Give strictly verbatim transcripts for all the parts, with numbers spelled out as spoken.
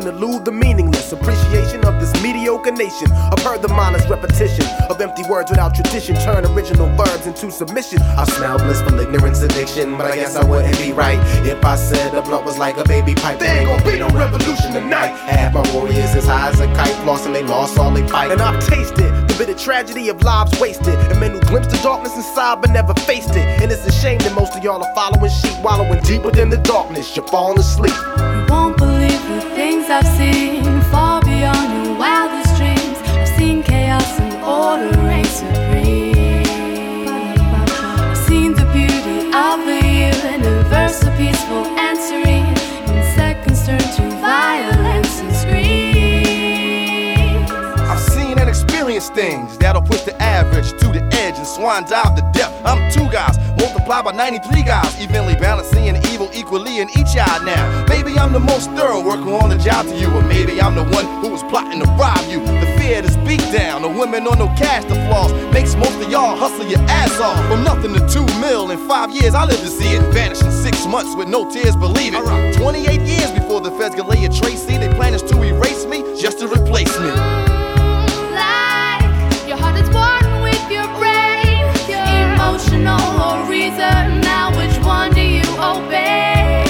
often elude the meaningless appreciation of this mediocre nation. I've heard the mindless repetition of empty words without tradition turn original verbs into submission. I smell blissful ignorance addiction, but I guess I wouldn't be right if I said a blunt was like a baby pipe. There ain't gonna be no revolution tonight. Half my warriors as high as a kite, flossing they lost all they fight. And I've tasted the bitter tragedy of lives wasted, and men who glimpsed the darkness inside but never faced it. And it's a shame that most of y'all are following sheep, wallowing deep within the darkness. You're falling asleep. You won't believe the things I've seen, far beyond your wildest dreams. I've seen chaos and order reign supreme. I've seen the beauty of the universe, so peaceful and serene, in seconds turn to violence and screams. I've seen and experienced things that'll push the average to the edge and swan dive to death. I'm two guys multiplied by ninety-three guys, evenly balancing evil equally in each eye now. Maybe I'm the most thorough worker on the job to you, or maybe I'm the one who was plotting to rob you. The fear to speak down, the women on no cash to floss, makes most of y'all hustle your ass off. From nothing to two mil in five years, I live to see it vanish in six months with no tears, believe it. twenty-eight years before the feds can lay a trace, see they plan is to erase me just to replace me. Emotional or reason, now which one do you obey?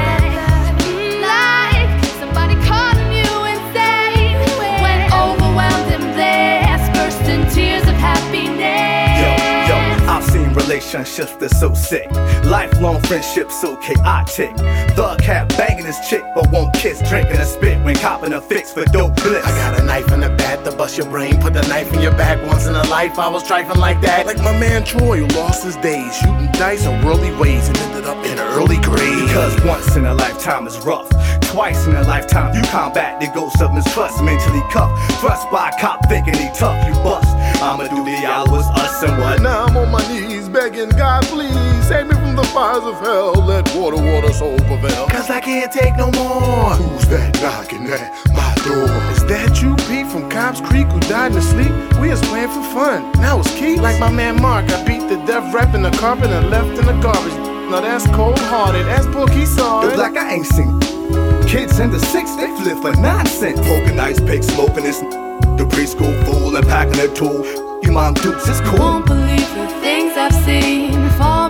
Like somebody calling you insane, when overwhelmed and blessed, burst in tears of happiness. Yo, yo, I've seen relationships that's so sick, lifelong friendships so chaotic. Thug cat banging his chick but won't kiss, drinking a spit when copping a fix for dope bliss. I got a knife in the back to bust your brain, put the knife in your back. Once in a life I was trifling like that, like my man Troy who lost his days shooting dice in worldly ways and ended up in an early grave. Because once in a lifetime is rough, twice in a lifetime you combat the ghost of mistrust. Mentally cuffed, thrust by a cop thinking he tough, you bust. I'ma do the hours, us and what? Now I'm on my knees begging God, please save me from the fires of hell. Let water, water, soul prevail. Cause I can't take no more. Who's that knocking at my door? Is that you, Pete, from Cobb's Creek, who died in his sleep? We was playing for fun. Now it's Keith. Like my man Mark, I beat the death rap in the carpet and left in the garbage. Now that's cold-hearted, that's Pookie saw The it. black I ain't seen. Kids in the six, they flip for nonsense. Poking ice pick, smoking this. The preschool fool and packing their tool. You mom dukes, it's You cool. won't believe the things I've seen, far